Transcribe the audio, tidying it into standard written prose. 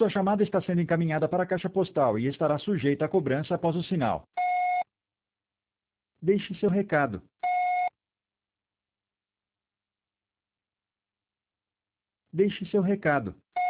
Sua chamada está sendo encaminhada para a caixa postal e estará sujeita a cobrança após o sinal. Deixe seu recado. Deixe seu recado.